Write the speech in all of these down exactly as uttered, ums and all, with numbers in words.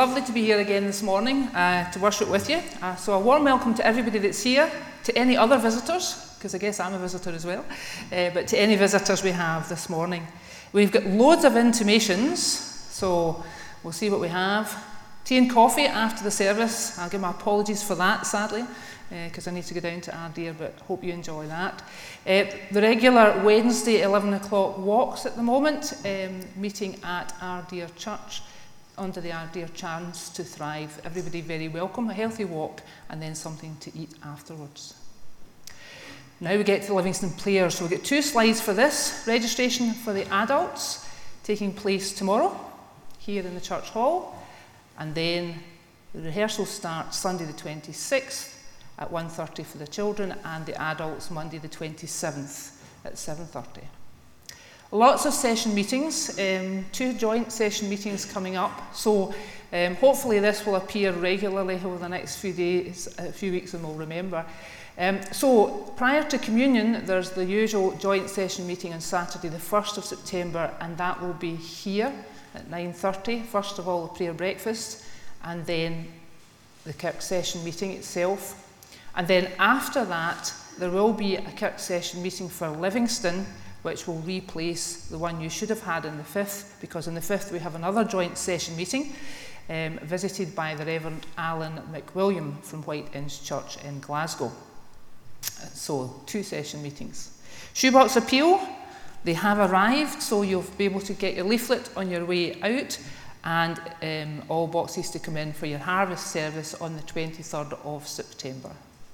lovely to be here again this morning uh, to worship with you. Uh, so a warm welcome to everybody that's here, to any other visitors, because I guess I'm a visitor as well, uh, but to any visitors we have this morning. We've got loads of intimations, so we'll see what we have. Tea and coffee after the service. I'll give my apologies for that, sadly, because uh, I need to go down to Ardeer, but hope you enjoy that. Uh, the regular Wednesday eleven o'clock walks at the moment, um, meeting at Ardeer Church under the Ardeer Chance to Thrive. Everybody very welcome, a healthy walk, and then something to eat afterwards. Now we get to the Livingston Players. So we've got two slides for this. Registration for the adults taking place tomorrow here in the church hall, and then the rehearsal starts Sunday the twenty-sixth at one thirty for the children, and the adults Monday the twenty-seventh at seven thirty. Lots of session meetings, um, two joint session meetings coming up, so um, hopefully this will appear regularly over the next few days, a few weeks, and we'll remember. Um, so prior to communion, there's the usual joint session meeting on Saturday the first of September, and that will be here at nine thirty. First of all, the prayer breakfast, and then the Kirk session meeting itself. And then after that, there will be a Kirk session meeting for Livingston, which will replace the one you should have had on the fifth, because on the fifth we have another joint session meeting um, visited by the Reverend Alan McWilliam from White Inns Church in Glasgow. So two session meetings. Shoebox Appeal, they have arrived, so you'll be able to get your leaflet on your way out, and um, all boxes to come in for your harvest service on the twenty-third of September.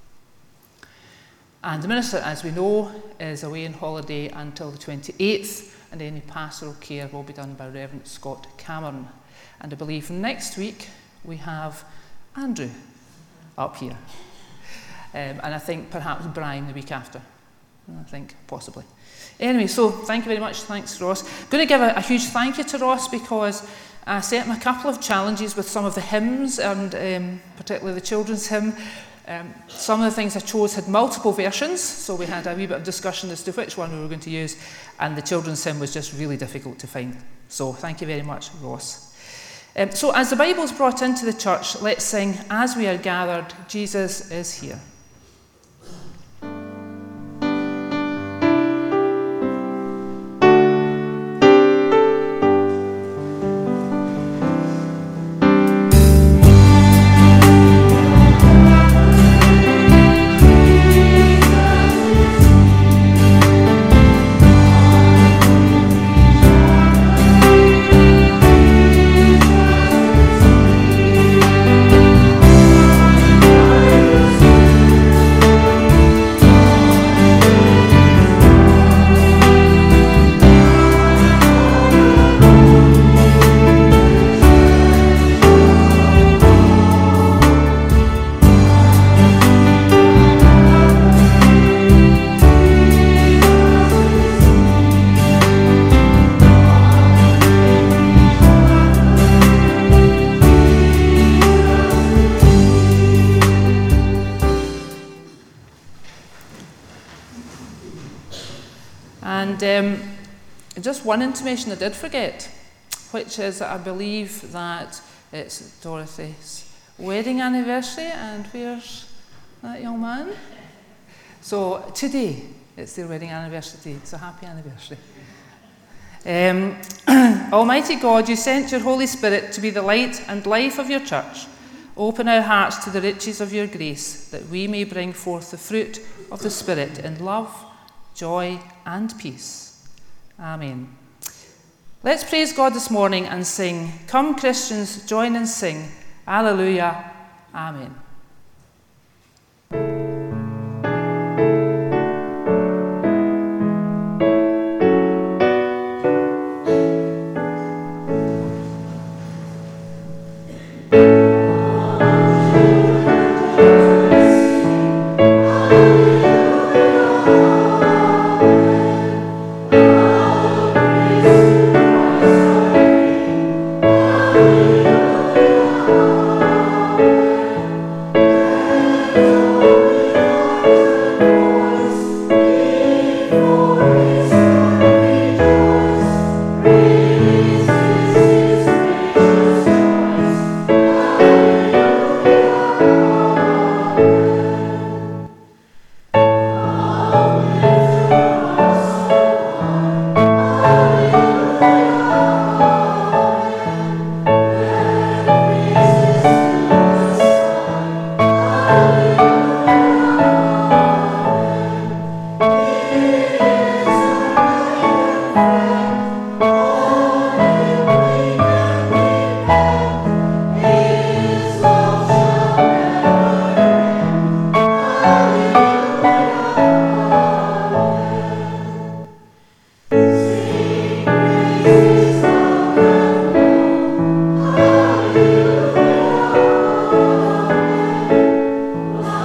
And the minister, as we know, is away on holiday until the twenty-eighth, and any pastoral care will be done by Reverend Scott Cameron. And I believe next week we have Andrew up here. Um, and I think perhaps Brian the week after. I think, possibly. Anyway, so thank you very much. Thanks, Ross. I'm going to give a, a huge thank you to Ross, because I set him a couple of challenges with some of the hymns, and um, particularly the children's hymn. Um, some of the things I chose had multiple versions, so we had a wee bit of discussion as to which one we were going to use, and the children's hymn was just really difficult to find. So thank you very much, Ross. Um, so as the Bible's brought into the church, let's sing, "As we are gathered, Jesus is here." Um, just one intimation I did forget, which is that I believe that it's Dorothy's wedding anniversary, and where's that young man? So today, it's their wedding anniversary, so happy anniversary. Um, Almighty God, you sent your Holy Spirit to be the light and life of your church. Open our hearts to the riches of your grace, that we may bring forth the fruit of the Spirit in love, joy and peace. Amen. Let's praise God this morning and sing, "Come Christians, join and sing, Alleluia, Amen."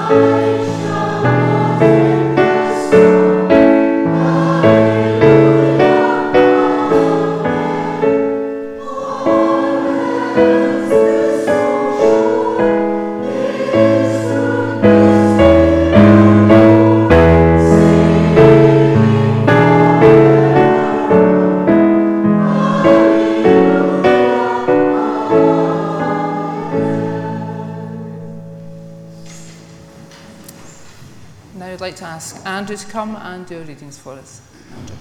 Andrew to come and do readings for us. Andrew.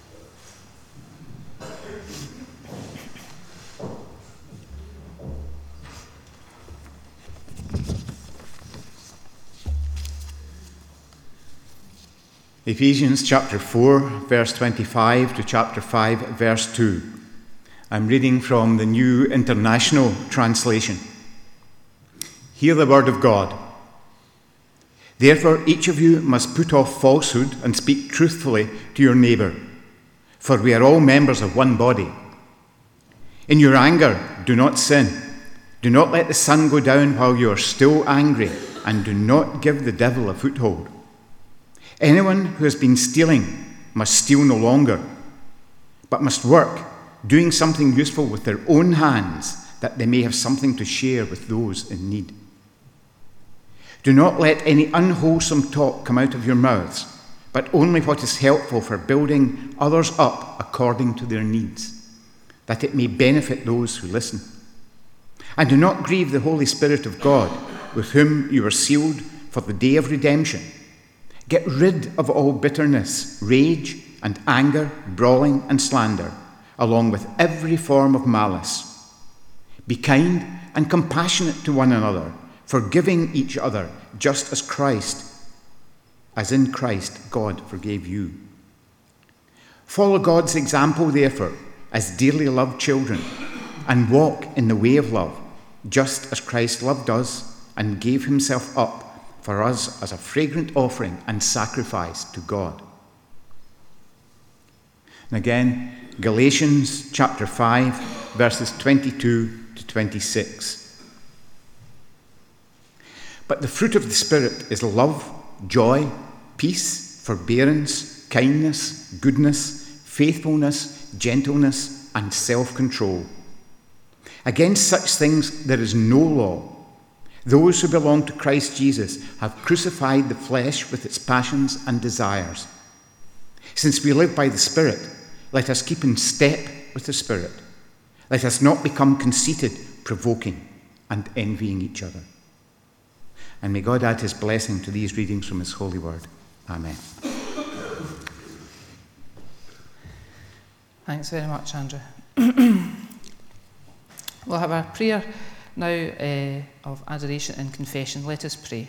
Ephesians chapter four, verse twenty-five to chapter five, verse two. I'm reading from the New International Translation. Hear the word of God. Therefore, each of you must put off falsehood and speak truthfully to your neighbour, for we are all members of one body. In your anger, do not sin. Do not let the sun go down while you are still angry, and do not give the devil a foothold. Anyone who has been stealing must steal no longer, but must work, doing something useful with their own hands, that they may have something to share with those in need. Do not let any unwholesome talk come out of your mouths, but only what is helpful for building others up according to their needs, that it may benefit those who listen. And do not grieve the Holy Spirit of God, with whom you are sealed for the day of redemption. Get rid of all bitterness, rage, and anger, brawling, and slander, along with every form of malice. Be kind and compassionate to one another, forgiving each other, just as Christ, as in Christ, God forgave you. Follow God's example, therefore, as dearly loved children, and walk in the way of love, just as Christ loved us and gave himself up for us as a fragrant offering and sacrifice to God. And again, Galatians chapter five, verses twenty-two to twenty-six. But the fruit of the Spirit is love, joy, peace, forbearance, kindness, goodness, faithfulness, gentleness, and self-control. Against such things there is no law. Those who belong to Christ Jesus have crucified the flesh with its passions and desires. Since we live by the Spirit, let us keep in step with the Spirit. Let us not become conceited, provoking, and envying each other. And may God add his blessing to these readings from his holy word. Amen. Thanks very much, Andrew. We'll have our prayer now uh, of adoration and confession. Let us pray.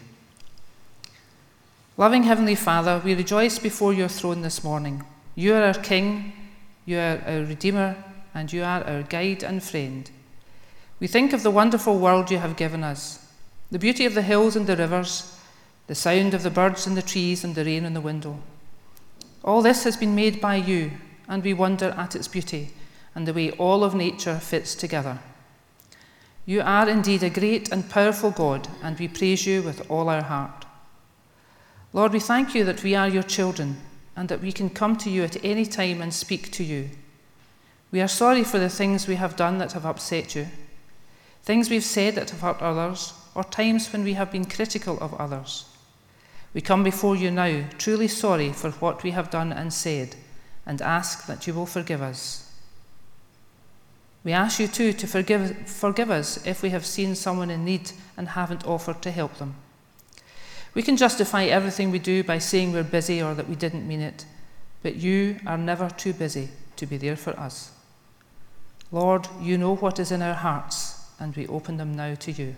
Loving Heavenly Father, we rejoice before your throne this morning. You are our King, you are our Redeemer, and you are our guide and friend. We think of the wonderful world you have given us, the beauty of the hills and the rivers, the sound of the birds in the trees and the rain on the window. All this has been made by you, and we wonder at its beauty and the way all of nature fits together. You are indeed a great and powerful God, and we praise you with all our heart. Lord, we thank you that we are your children and that we can come to you at any time and speak to you. We are sorry for the things we have done that have upset you, things we've said that have hurt others, or times when we have been critical of others. We come before you now, truly sorry for what we have done and said, and ask that you will forgive us. We ask you too to forgive, forgive us if we have seen someone in need and haven't offered to help them. We can justify everything we do by saying we're busy or that we didn't mean it, but you are never too busy to be there for us. Lord, you know what is in our hearts, and we open them now to you.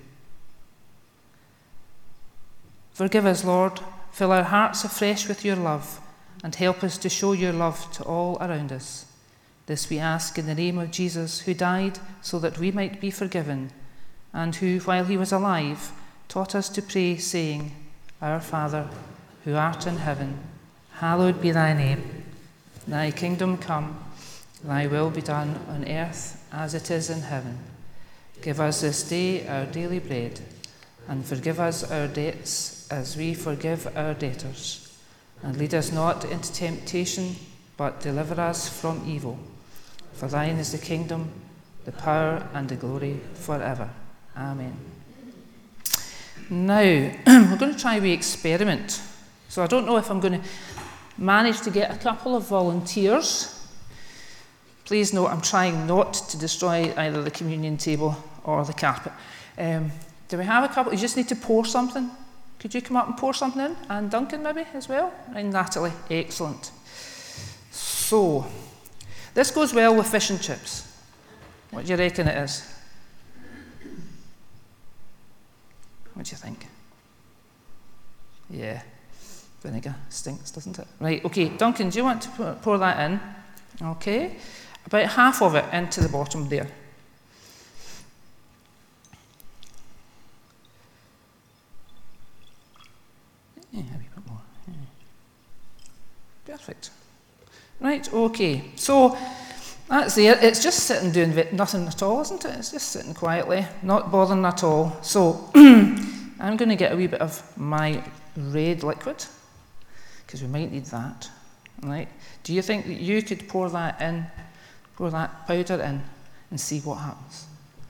Forgive us, Lord, fill our hearts afresh with your love, and help us to show your love to all around us. This we ask in the name of Jesus, who died so that we might be forgiven, and who, while he was alive, taught us to pray, saying, Our Father, who art in heaven, hallowed be thy name. Thy kingdom come, thy will be done on earth as it is in heaven. Give us this day our daily bread, and forgive us our debts as we forgive our debtors. And lead us not into temptation, but deliver us from evil. For thine is the kingdom, the power, and the glory forever. Amen. Now, we're going to try a wee experiment. So I don't know if I'm going to manage to get a couple of volunteers. Please note I'm trying not to destroy either the communion table or the carpet. Um, do we have a couple? You just need to pour something. Could you come up and pour something in? And Duncan maybe as well? And Natalie. Excellent. So, this goes well with fish and chips. What do you reckon it is? What do you think? Yeah, vinegar stinks, doesn't it? Right, okay, Duncan, do you want to pour that in? Okay, about half of it into the bottom there. Yeah, a wee bit more. Yeah. Perfect. Right, okay, so that's there. It's just sitting doing nothing at all, isn't it? It's just sitting quietly, not bothering at all. So I'm going to get a wee bit of my red liquid, because we might need that. Right? Do you think that you could pour that in, pour that powder in, and see what happens?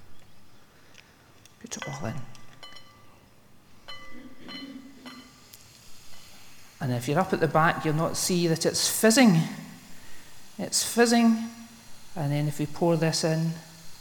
Put it all in. And if you're up at the back, you'll not see that it's fizzing. It's fizzing. And then if we pour this in,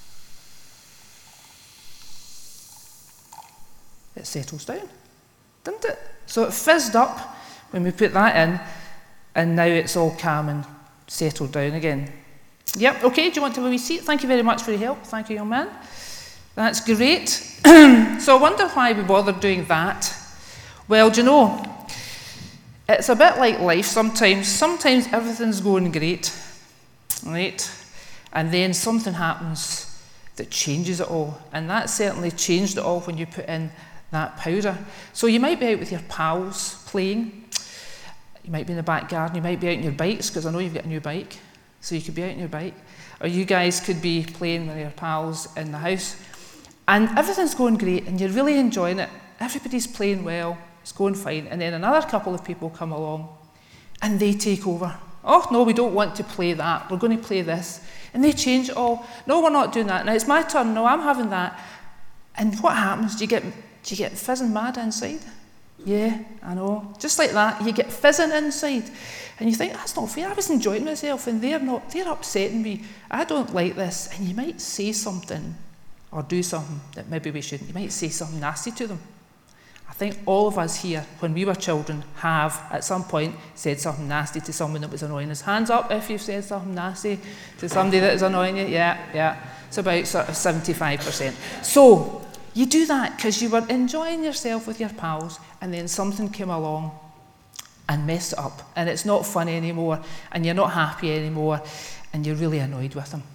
it settles down, didn't it? So it fizzed up when we put that in, and now it's all calm and settled down again. Yep, okay, do you want to have a wee seat? Thank you very much for your help. Thank you, young man. That's great. So I wonder why we bothered doing that. Well, do you know, it's a bit like life sometimes. Sometimes everything's going great, right? And then something happens that changes it all. And that certainly changed it all when you put in that powder. So you might be out with your pals playing. You might be in the back garden. You might be out on your bikes, because I know you've got a new bike. So you could be out on your bike. Or you guys could be playing with your pals in the house. And everything's going great and you're really enjoying it. Everybody's playing well. It's going fine. And then another couple of people come along and they take over. Oh, no, we don't want to play that. We're going to play this. And they change it all. No, we're not doing that. Now it's my turn. No, I'm having that. And what happens? Do you get, do you get fizzing mad inside? Yeah, I know. Just like that, you get fizzing inside. And you think, that's not fair. I was enjoying myself and they're not. They're upsetting me. I don't like this. And you might say something or do something that maybe we shouldn't. You might say something nasty to them. I think all of us here, when we were children, have at some point said something nasty to someone that was annoying us. Hands up if you've said something nasty to somebody that is annoying you. Yeah, yeah. It's about sort of seventy-five percent. So you do that because you were enjoying yourself with your pals and then something came along and messed it up and it's not funny anymore and you're not happy anymore and you're really annoyed with them.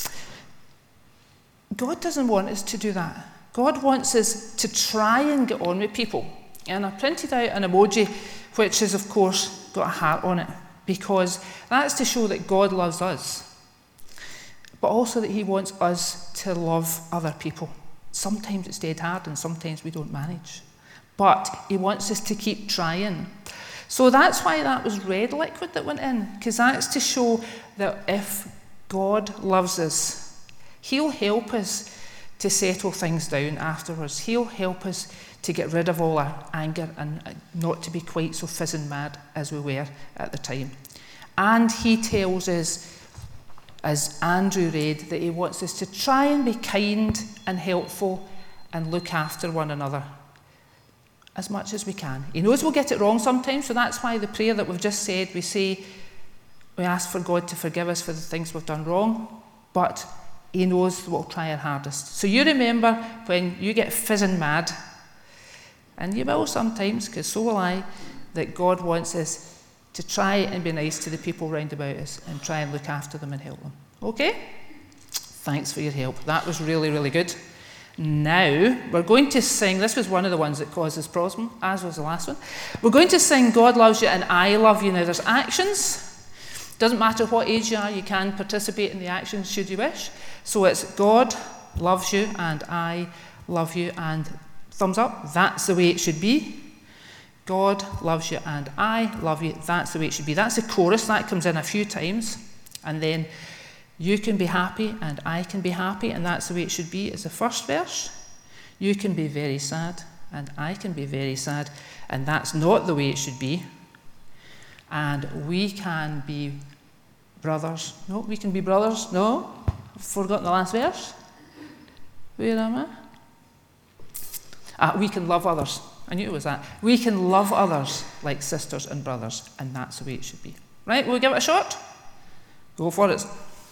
God doesn't want us to do that. God wants us to try and get on with people. And I printed out an emoji, which has, of course, got a heart on it, because that's to show that God loves us, but also that he wants us to love other people. Sometimes it's dead hard, and sometimes we don't manage. But he wants us to keep trying. So that's why that was red liquid that went in, because that's to show that if God loves us, he'll help us to settle things down afterwards. He'll help us to get rid of all our anger and not to be quite so fizzing mad as we were at the time. And he tells us, as Andrew read, that he wants us to try and be kind and helpful and look after one another as much as we can. He knows we'll get it wrong sometimes, so that's why the prayer that we've just said, we say, we ask for God to forgive us for the things we've done wrong, but he knows we'll try our hardest. So you remember when you get fizzing mad, and you will sometimes, because so will I, that God wants us to try and be nice to the people round about us and try and look after them and help them. Okay? Thanks for your help. That was really, really good. Now, we're going to sing, this was one of the ones that causes problem, as was the last one. We're going to sing God Loves You and I Love You. Now, there's actions. Doesn't matter what age you are, you can participate in the actions should you wish. So it's God loves you and I love you, and thumbs up, that's the way it should be. God loves you and I love you, that's the way it should be. That's the chorus, that comes in a few times. And then you can be happy and I can be happy, and that's the way it should be, is the first verse. You can be very sad and I can be very sad, and that's not the way it should be. And we can be brothers. No, we can be brothers. No, I've forgotten the last verse. Where am I? Ah, we can love others. I knew it was that. We can love others like sisters and brothers, and that's the way it should be. Right, we'll give it a shot? Go for it.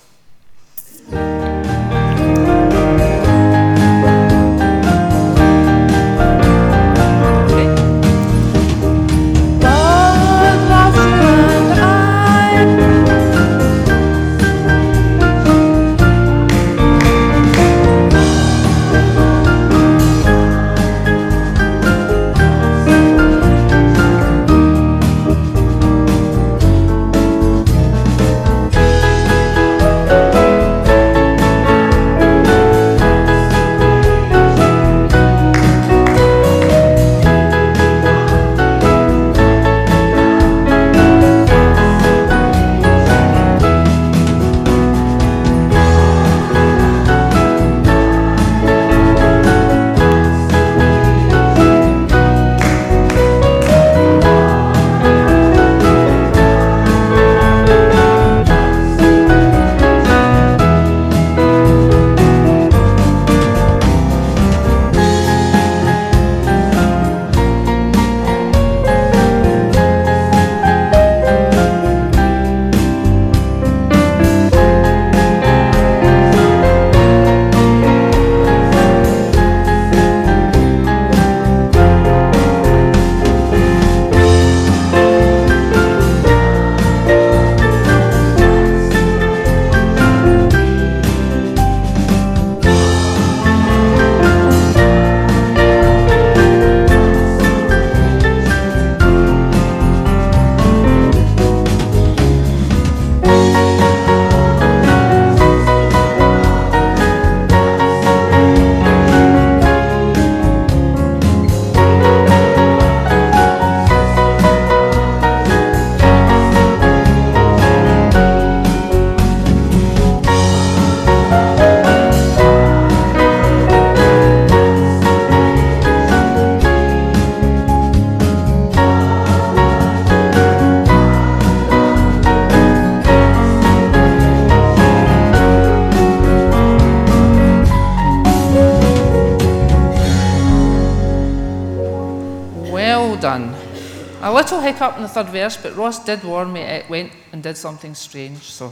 Done. A little hiccup in the third verse, but Ross did warn me it went and did something strange, so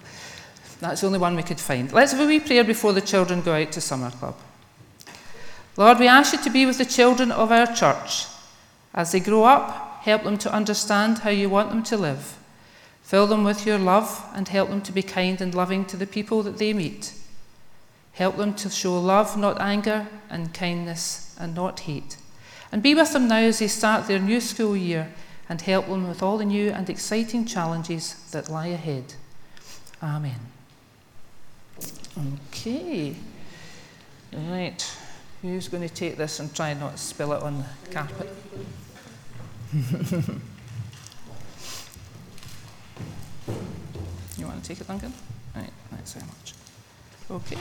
that's the only one we could find. Let's have a wee prayer before the children go out to summer club. Lord, we ask you to be with the children of our church. As they grow up, help them to understand how you want them to live. Fill them with your love and help them to be kind and loving to the people that they meet. Help them to show love, not anger, and kindness, and not hate. And be with them now as they start their new school year, and help them with all the new and exciting challenges that lie ahead. Amen. Okay. Right. Who's going to take this and try not to spill it on the carpet? You want to take it, Duncan? Right, thanks very much. Okay.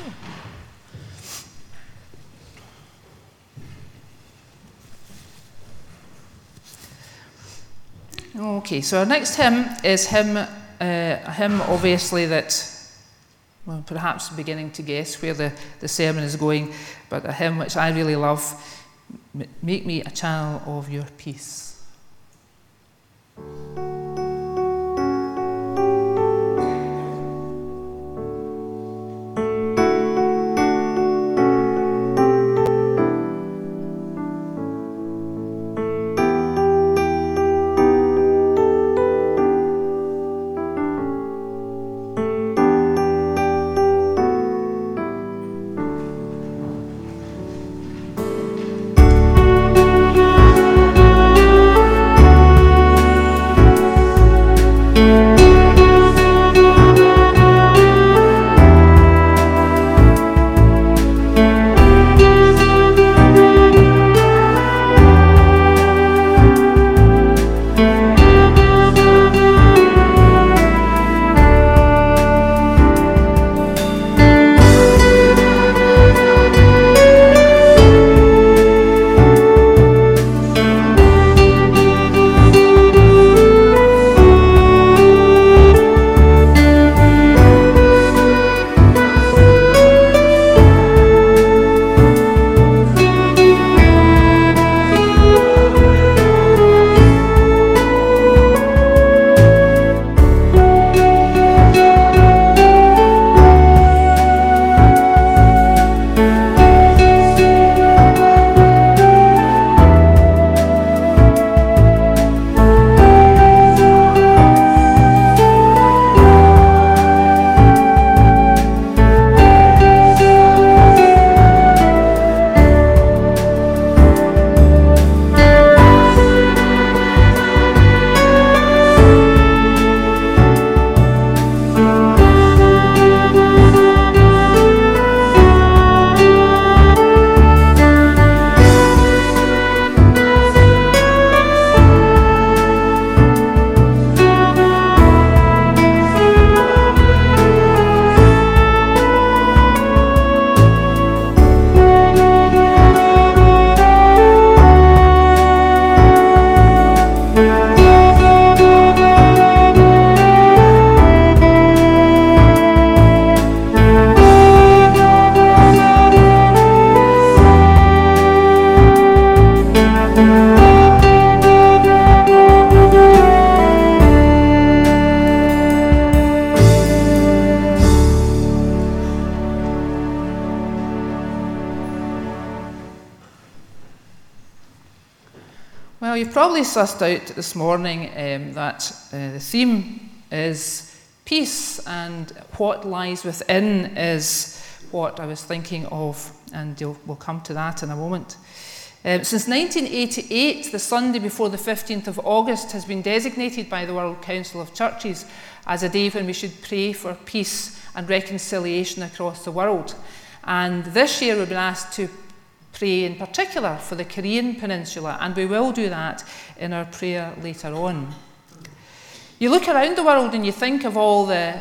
Okay, so our next hymn is hymn, uh, a hymn obviously that, well, perhaps beginning to guess where the, the sermon is going, but a hymn which I really love, Make Me a Channel of Your Peace. Well, you've probably sussed out this morning um, that uh, the theme is peace, and what lies within is what I was thinking of, and you'll, we'll come to that in a moment. Um, since nineteen eighty-eight, the Sunday before the fifteenth of August has been designated by the World Council of Churches as a day when we should pray for peace and reconciliation across the world. And this year we've been asked to pray in particular for the Korean Peninsula, and we will do that in our prayer later on. You look around the world and you think of all the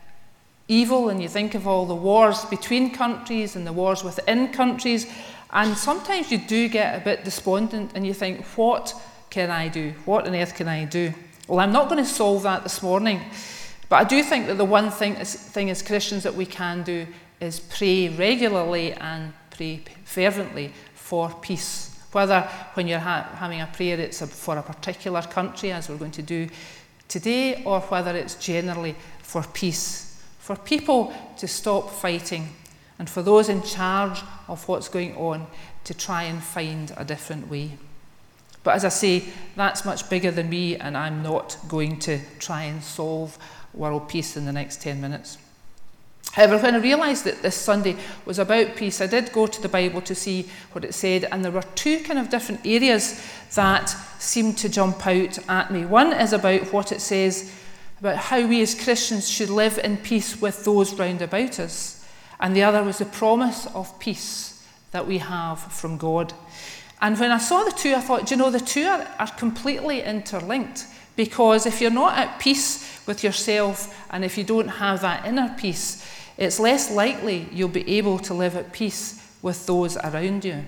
evil, and you think of all the wars between countries and the wars within countries, and sometimes you do get a bit despondent and you think, what can I do? What on earth can I do? Well, I'm not going to solve that this morning, but I do think that the one thing, thing as Christians that we can do is pray regularly and pray fervently for peace. Whether when you're ha- having a prayer it's a, for a particular country, as we're going to do today, or whether it's generally for peace. For people to stop fighting, and for those in charge of what's going on to try and find a different way. But as I say, that's much bigger than me, and I'm not going to try and solve world peace in the next ten minutes. However, when I realised that this Sunday was about peace, I did go to the Bible to see what it said, and there were two kind of different areas that seemed to jump out at me. One is about what it says about how we as Christians should live in peace with those round about us, and the other was the promise of peace that we have from God. And when I saw the two, I thought, you know, the two are, are completely interlinked, because if you're not at peace with yourself, and if you don't have that inner peace, it's less likely you'll be able to live at peace with those around you.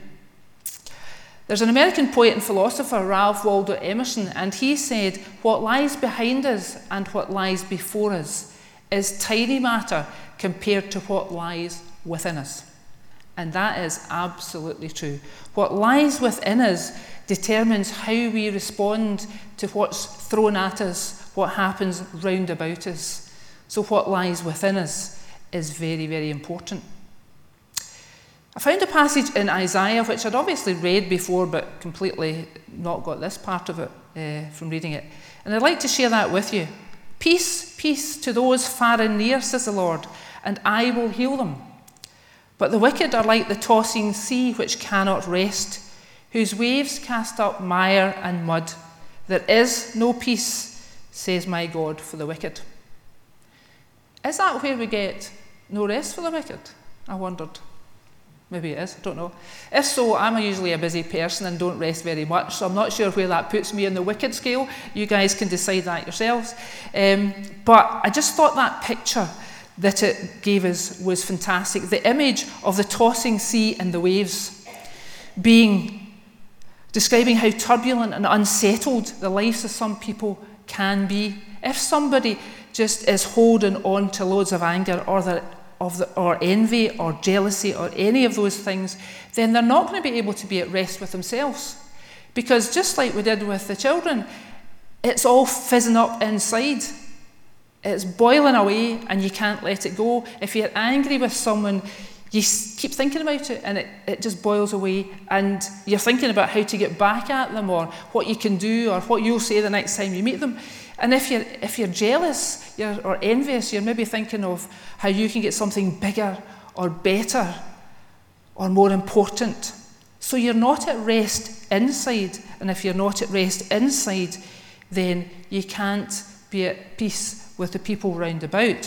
There's an American poet and philosopher, Ralph Waldo Emerson, and he said, what lies behind us and what lies before us is tiny matter compared to what lies within us. And that is absolutely true. What lies within us determines how we respond to what's thrown at us, what happens round about us. So what lies within us is very, very important. I found a passage in Isaiah, which I'd obviously read before, but completely not got this part of it uh, from reading it. And I'd like to share that with you. Peace, peace to those far and near, says the Lord, and I will heal them. But the wicked are like the tossing sea which cannot rest, whose waves cast up mire and mud. There is no peace, says my God, for the wicked. Is that where we get no rest for the wicked? I wondered. Maybe it is, I don't know. If so, I'm usually a busy person and don't rest very much, so I'm not sure where that puts me in the wicked scale. You guys can decide that yourselves. Um, but I just thought that picture that it gave us was fantastic. The image of the tossing sea and the waves being, describing how turbulent and unsettled the lives of some people can be. If somebody just is holding on to loads of anger or the, of the, or envy or jealousy or any of those things, then they're not going to be able to be at rest with themselves. Because just like we did with the children, it's all fizzing up inside. It's boiling away and you can't let it go. If you're angry with someone, you keep thinking about it and it, it just boils away, and you're thinking about how to get back at them or what you can do or what you'll say the next time you meet them. And if you're, if you're jealous you're, or envious, you're maybe thinking of how you can get something bigger or better or more important. So you're not at rest inside, and if you're not at rest inside, then you can't be at peace with the people round about.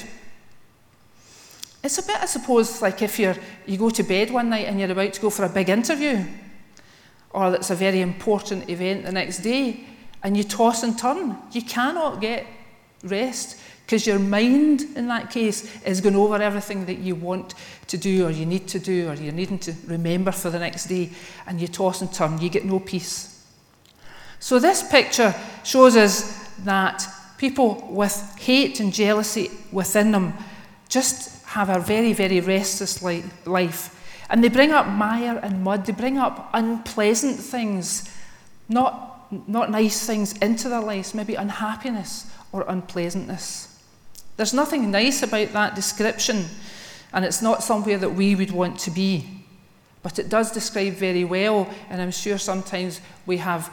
It's a bit, I suppose, like if you're you go to bed one night and you're about to go for a big interview, or it's a very important event the next day, and you toss and turn. You cannot get rest because your mind, in that case, is going over everything that you want to do or you need to do or you're needing to remember for the next day, and you toss and turn. You get no peace. So this picture shows us that people with hate and jealousy within them just have a very, very restless life. And they bring up mire and mud. They bring up unpleasant things, not not nice things into their lives, maybe unhappiness or unpleasantness. There's nothing nice about that description, and it's not somewhere that we would want to be. But it does describe very well, and I'm sure sometimes we have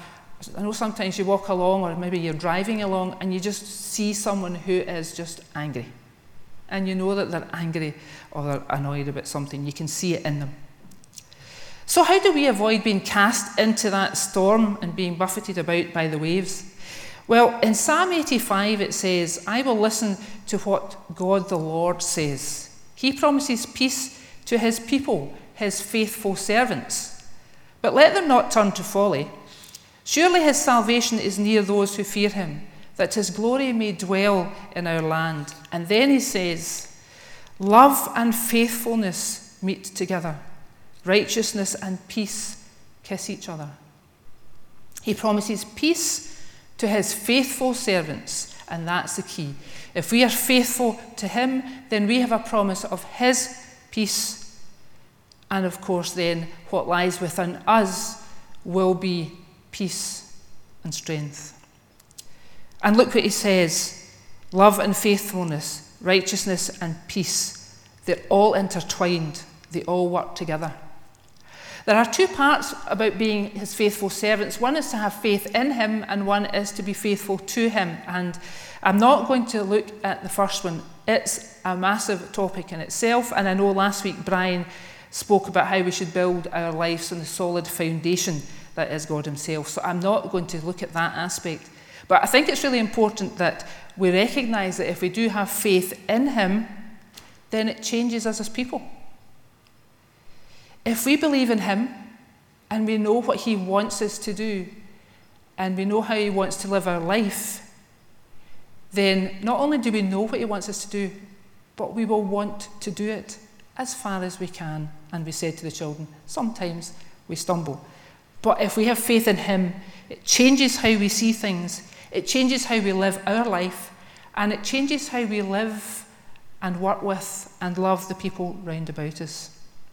I know sometimes you walk along, or maybe you're driving along, and you just see someone who is just angry. And you know that they're angry or they're annoyed about something. You can see it in them. So how do we avoid being cast into that storm and being buffeted about by the waves? Well, in Psalm eighty-five it says, I will listen to what God the Lord says. He promises peace to his people, his faithful servants. But let them not turn to folly. Surely his salvation is near those who fear him, that his glory may dwell in our land. And then he says, love and faithfulness meet together. Righteousness and peace kiss each other. He promises peace to his faithful servants, and that's the key. If we are faithful to him, then we have a promise of his peace. And of course, then what lies within us will be peace and strength. And look what he says, love and faithfulness, righteousness and peace. They're all intertwined. They all work together. There are two parts about being his faithful servants. One is to have faith in him, and one is to be faithful to him. And I'm not going to look at the first one. It's a massive topic in itself, and I know last week Brian spoke about how we should build our lives on the solid foundation that is God himself. So I'm not going to look at that aspect. But I think it's really important that we recognise that if we do have faith in him, then it changes us as people. If we believe in him and we know what he wants us to do and we know how he wants to live our life, then not only do we know what he wants us to do, but we will want to do it as far as we can. And we said to the children, sometimes we stumble. But if we have faith in him, it changes how we see things, it changes how we live our life, and it changes how we live and work with and love the people round about us.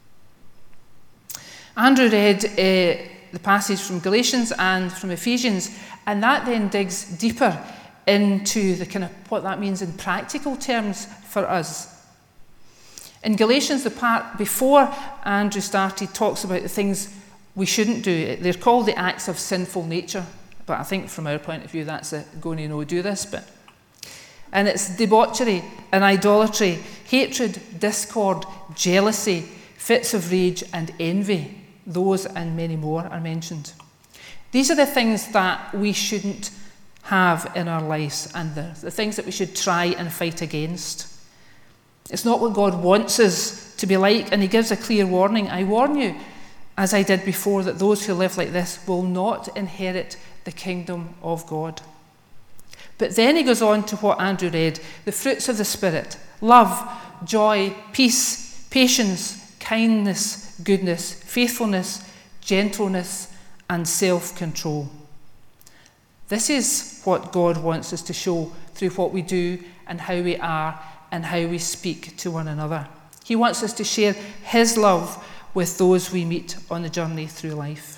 Andrew read uh, the passage from Galatians and from Ephesians, and that then digs deeper into the kind of what that means in practical terms for us. In Galatians, the part before Andrew started talks about the things we shouldn't do. They're called the acts of sinful nature, but I think from our point of view that's a go no do this bit. And it's debauchery and idolatry, hatred, discord, jealousy, fits of rage and envy. Those and many more are mentioned. These are the things that we shouldn't have in our lives, and the, the things that we should try and fight against. It's not what God wants us to be like, and he gives a clear warning. I warn you, as I did before, that those who live like this will not inherit the kingdom of God. But then he goes on to what Andrew read, the fruits of the Spirit: love, joy, peace, patience, kindness, goodness, faithfulness, gentleness, and self-control. This is what God wants us to show through what we do and how we are and how we speak to one another. He wants us to share his love with those we meet on the journey through life.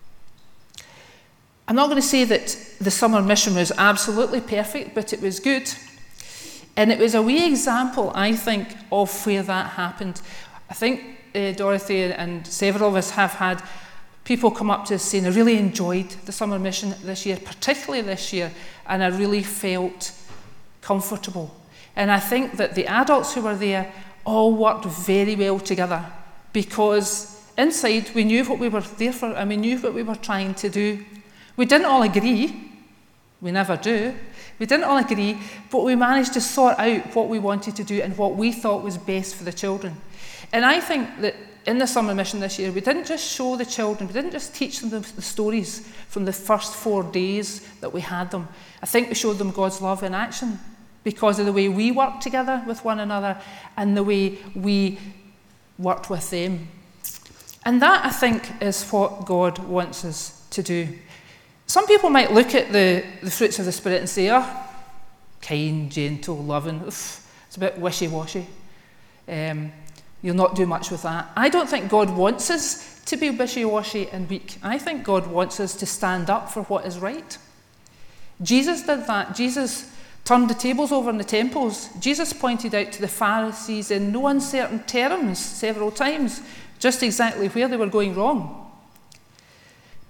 I'm not going to say that the summer mission was absolutely perfect, but it was good. And it was a wee example, I think, of where that happened. I think uh, Dorothy and several of us have had people come up to us saying, I really enjoyed the summer mission this year, particularly this year, and I really felt comfortable. And I think that the adults who were there all worked very well together, because inside we knew what we were there for and we knew what we were trying to do. We didn't all agree. We never do. We didn't all agree, but we managed to sort out what we wanted to do and what we thought was best for the children. And I think that in the summer mission this year, we didn't just show the children, we didn't just teach them the, the stories from the first four days that we had them. I think we showed them God's love in action because of the way we worked together with one another and the way we worked with them. And that, I think, is what God wants us to do. Some people might look at the, the fruits of the Spirit and say, oh, kind, gentle, loving, oof, it's a bit wishy-washy. Um, you'll not do much with that. I don't think God wants us to be wishy-washy and weak. I think God wants us to stand up for what is right. Jesus did that. Jesus turned the tables over in the temples. Jesus pointed out to the Pharisees in no uncertain terms several times just exactly where they were going wrong.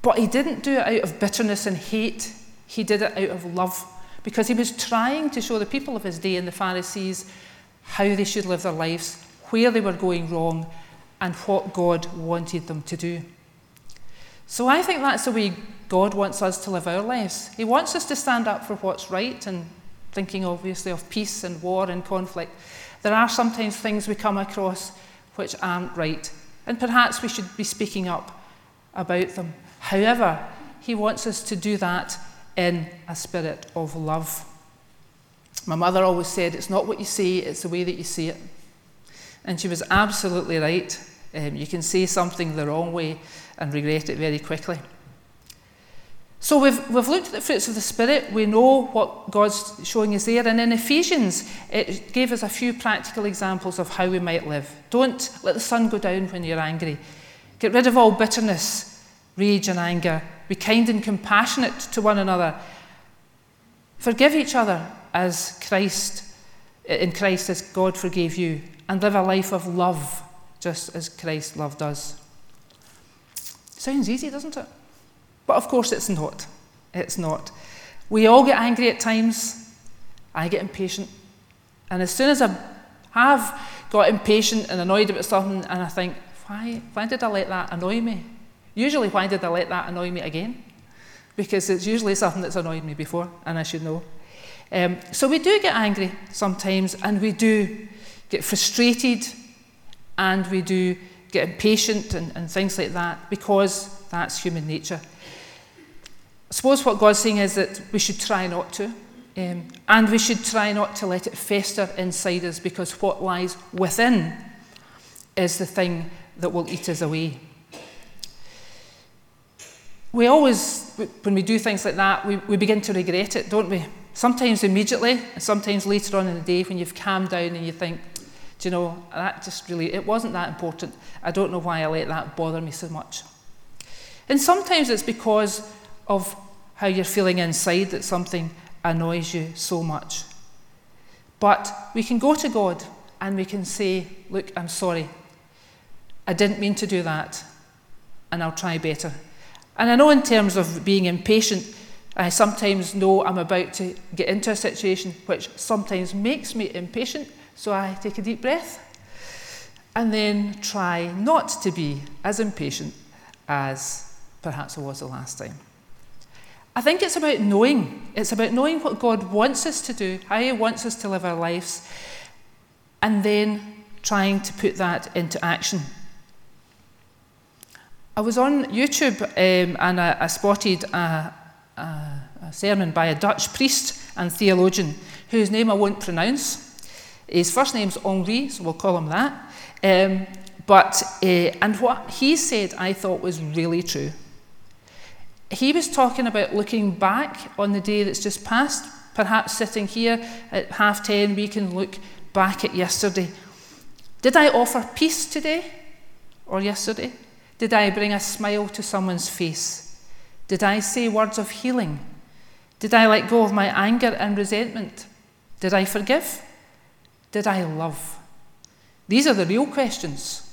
But he didn't do it out of bitterness and hate. He did it out of love, because he was trying to show the people of his day and the Pharisees how they should live their lives, where they were going wrong, and what God wanted them to do. So I think that's the way God wants us to live our lives. He wants us to stand up for what's right, and thinking obviously of peace and war and conflict. There are sometimes things we come across which aren't right, and perhaps we should be speaking up about them. However, he wants us to do that in a spirit of love. My mother always said, it's not what you say, it's the way that you say it. And she was absolutely right. Um, you can say something the wrong way and regret it very quickly. So we've, we've looked at the fruits of the Spirit. We know what God's showing us there. And in Ephesians, it gave us a few practical examples of how we might live. Don't let the sun go down when you're angry. Get rid of all bitterness, rage and anger. Be kind and compassionate to one another. Forgive each other as Christ, in Christ as God forgave you. And live a life of love, just as Christ loved us. Sounds easy, doesn't it? But of course it's not. It's not. We all get angry at times. I get impatient. And as soon as I have got impatient and annoyed about something, and I think, why, why did I let that annoy me? Usually, why did I let that annoy me again? Because it's usually something that's annoyed me before, and I should know. Um, so we do get angry sometimes, and we do get frustrated, and we do get impatient and, and things like that, because that's human nature. I suppose what God's saying is that we should try not to, um, and we should try not to let it fester inside us, because what lies within is the thing that will eat us away. We always, when we do things like that, we, we begin to regret it, don't we? Sometimes immediately, and sometimes later on in the day when you've calmed down and you think, do you know, that just really, it wasn't that important. I don't know why I let that bother me so much. And sometimes it's because of how you're feeling inside that something annoys you so much. But we can go to God and we can say, look, I'm sorry. I didn't mean to do that, and I'll try better. And I know in terms of being impatient, I sometimes know I'm about to get into a situation which sometimes makes me impatient, so I take a deep breath and then try not to be as impatient as perhaps I was the last time. I think it's about knowing. It's about knowing what God wants us to do, how he wants us to live our lives, and then trying to put that into action. I was on YouTube um, and I, I spotted a, a, a sermon by a Dutch priest and theologian whose name I won't pronounce. His first name's Henri, so we'll call him that. Um, but uh, and what he said I thought was really true. He was talking about looking back on the day that's just passed. Perhaps sitting here at half ten, we can look back at yesterday. Did I offer peace today or yesterday? Did I bring a smile to someone's face? Did I say words of healing? Did I let go of my anger and resentment? Did I forgive? Did I love? These are the real questions.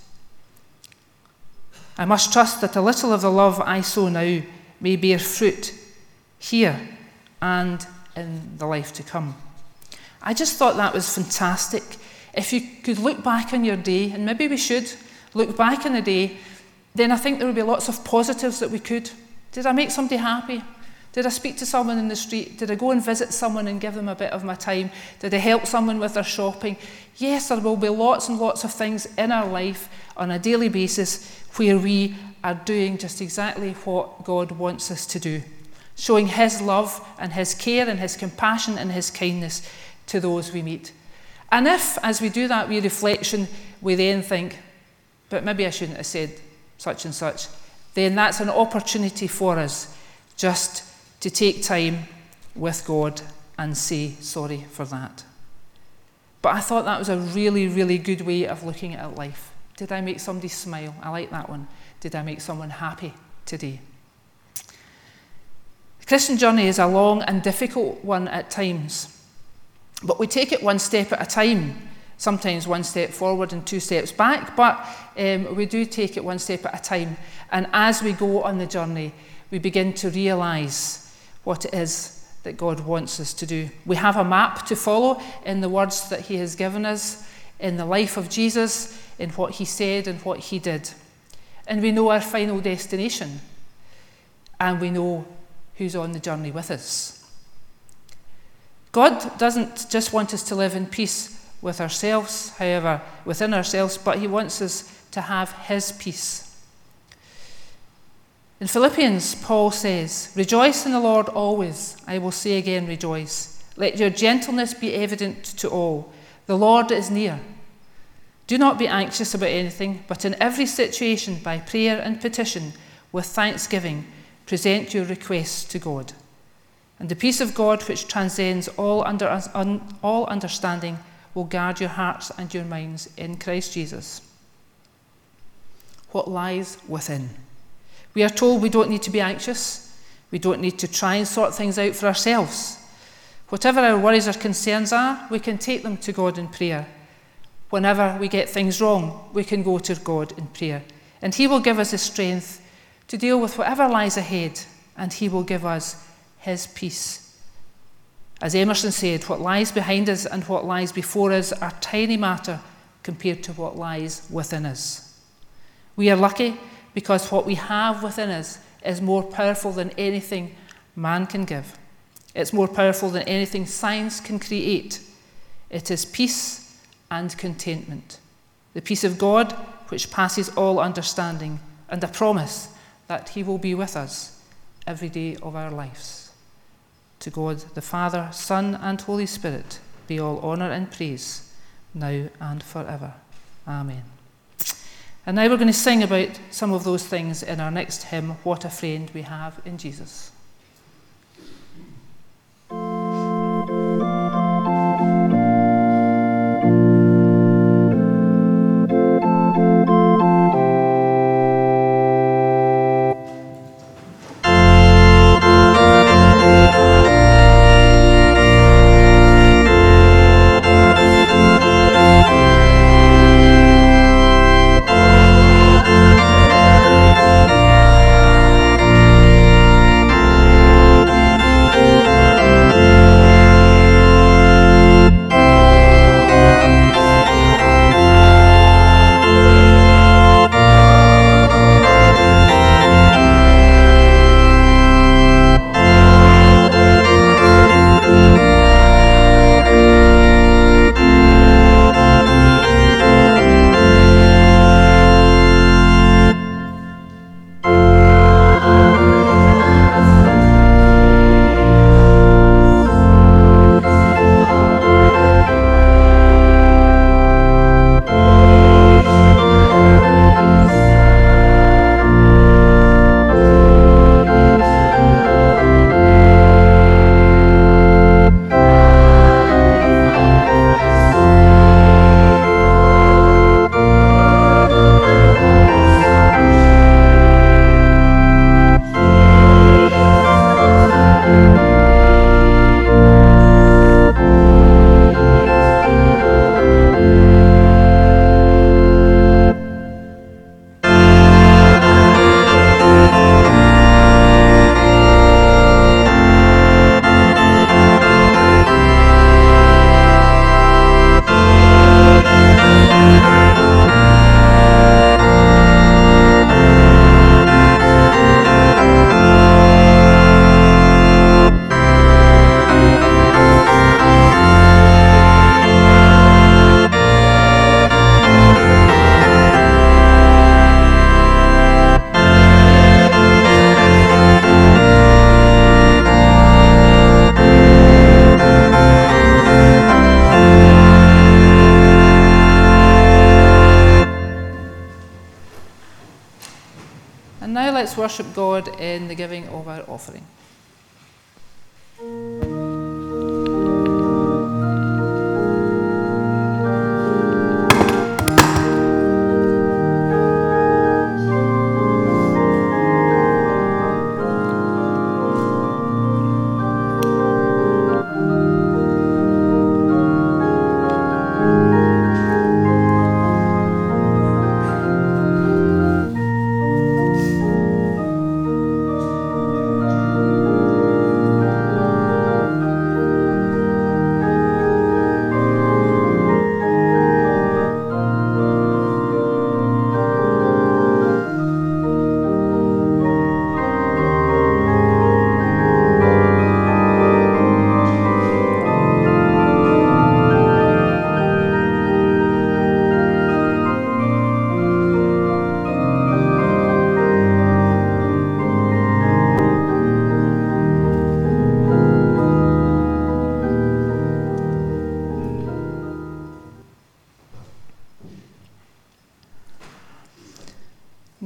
I must trust that a little of the love I sow now may bear fruit here and in the life to come. I just thought that was fantastic. If you could look back on your day, and maybe we should look back on the day, then I think there would be lots of positives that we could. Did I make somebody happy? Did I speak to someone in the street? Did I go and visit someone and give them a bit of my time? Did I help someone with their shopping? Yes, there will be lots and lots of things in our life on a daily basis where we are doing just exactly what God wants us to do, showing his love and his care and his compassion and his kindness to those we meet. And if, as we do that wee reflection, we then think, but maybe I shouldn't have said such and such, then that's an opportunity for us just to take time with God and say sorry for that. But I thought that was a really, really good way of looking at life. Did I make somebody smile? I like that one. Did I make someone happy today? The Christian journey is a long and difficult one at times, but we take it one step at a time. Sometimes one step forward and two steps back, but um, we do take it one step at a time. And as we go on the journey, we begin to realise what it is that God wants us to do. We have a map to follow in the words that he has given us, in the life of Jesus, in what he said and what he did. And we know our final destination, and we know who's on the journey with us. God doesn't just want us to live in peace with ourselves, however, within ourselves, but he wants us to have his peace. In Philippians, Paul says, "Rejoice in the Lord always. I will say again, rejoice. Let your gentleness be evident to all. The Lord is near. Do not be anxious about anything, but in every situation, by prayer and petition, with thanksgiving, present your requests to God. And the peace of God, which transcends all, under, un, all understanding, will guard your hearts and your minds in Christ Jesus." What lies within? We are told we don't need to be anxious. We don't need to try and sort things out for ourselves. Whatever our worries or concerns are, we can take them to God in prayer. Whenever we get things wrong, we can go to God in prayer. And he will give us the strength to deal with whatever lies ahead, and he will give us his peace. As Emerson said, what lies behind us and what lies before us are tiny matter compared to what lies within us. We are lucky because what we have within us is more powerful than anything man can give. It's more powerful than anything science can create. It is peace and contentment. The peace of God, which passes all understanding, and a promise that he will be with us every day of our lives. To God, the Father, Son, and Holy Spirit, be all honour and praise, now and forever. Amen. And now we're going to sing about some of those things in our next hymn, What a Friend We Have in Jesus. And now let's worship God in the giving of our offering. Thank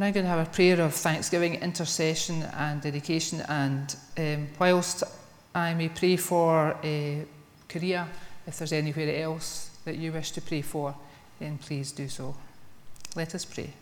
now going to have a prayer of thanksgiving, intercession and dedication, and um, whilst I may pray for uh, Korea, if there's anywhere else that you wish to pray for, then please do so. Let us pray.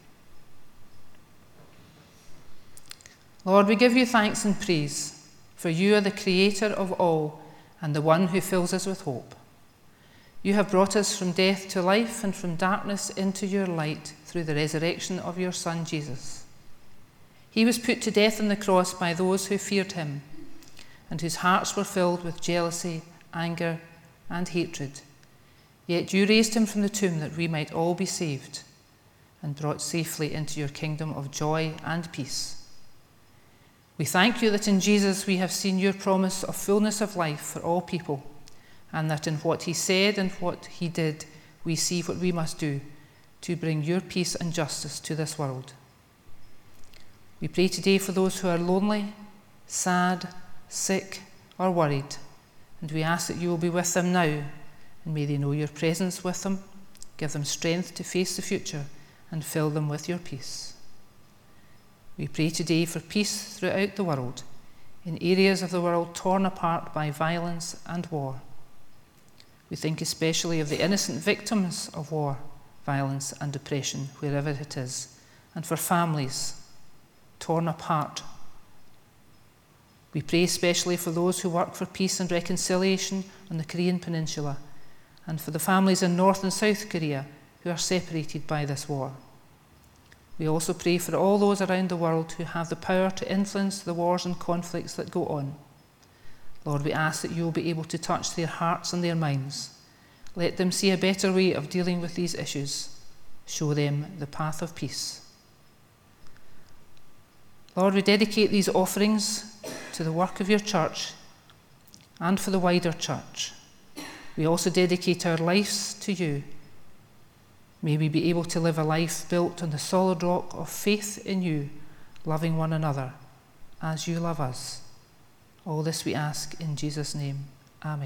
Lord, we give you thanks and praise, for you are the creator of all and the one who fills us with hope. You have brought us from death to life and from darkness into your light through the resurrection of your Son, Jesus. He was put to death on the cross by those who feared him and whose hearts were filled with jealousy, anger, and hatred. Yet you raised him from the tomb that we might all be saved and brought safely into your kingdom of joy and peace. We thank you that in Jesus we have seen your promise of fullness of life for all people, and that in what he said and what he did, we see what we must do to bring your peace and justice to this world. We pray today for those who are lonely, sad, sick, or worried, and we ask that you will be with them now, and may they know your presence with them, give them strength to face the future, and fill them with your peace. We pray today for peace throughout the world, in areas of the world torn apart by violence and war. We think especially of the innocent victims of war, violence and oppression, wherever it is, and for families torn apart. We pray especially for those who work for peace and reconciliation on the Korean Peninsula, and for the families in North and South Korea who are separated by this war. We also pray for all those around the world who have the power to influence the wars and conflicts that go on. Lord, we ask that you will be able to touch their hearts and their minds. Let them see a better way of dealing with these issues. Show them the path of peace. Lord, we dedicate these offerings to the work of your church and for the wider church. We also dedicate our lives to you. May we be able to live a life built on the solid rock of faith in you, loving one another as you love us. All this we ask in Jesus' name. Amen.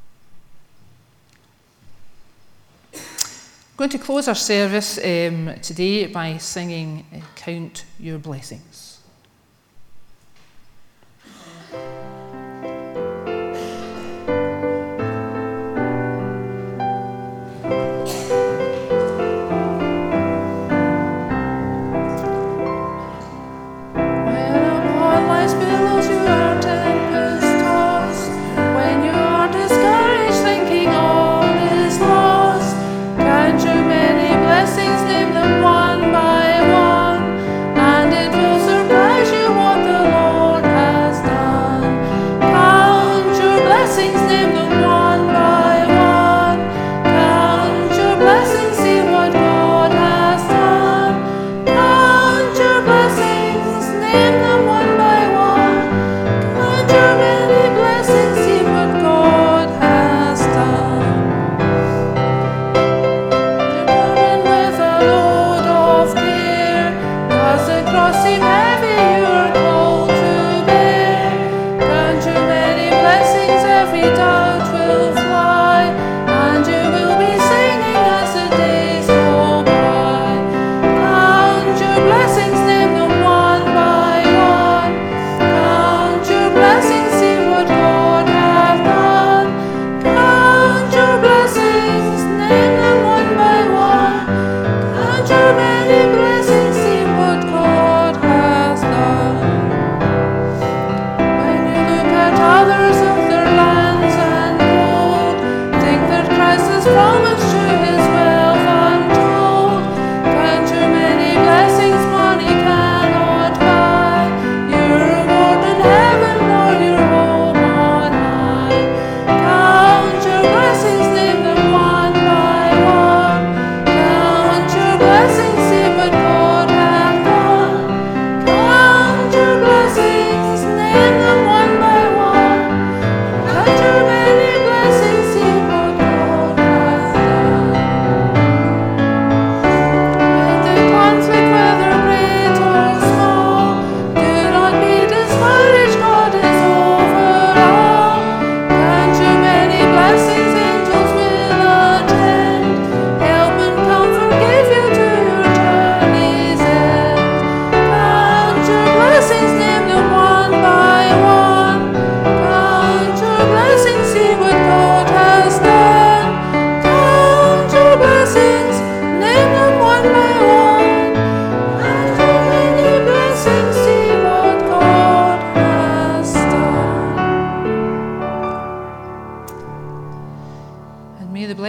I'm going to close our service um, today by singing uh, Count Your Blessings.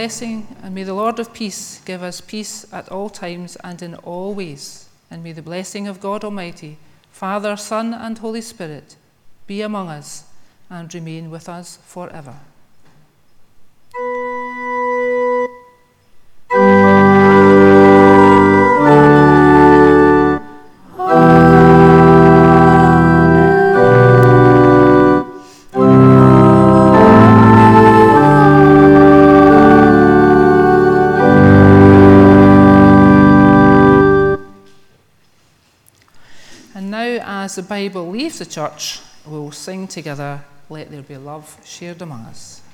blessing, and may the Lord of peace give us peace at all times and in all ways. And may the blessing of God Almighty, Father, Son, and Holy Spirit be among us and remain with us forever. As the Bible leaves the church, we'll sing together, Let There Be Love Shared Among Us.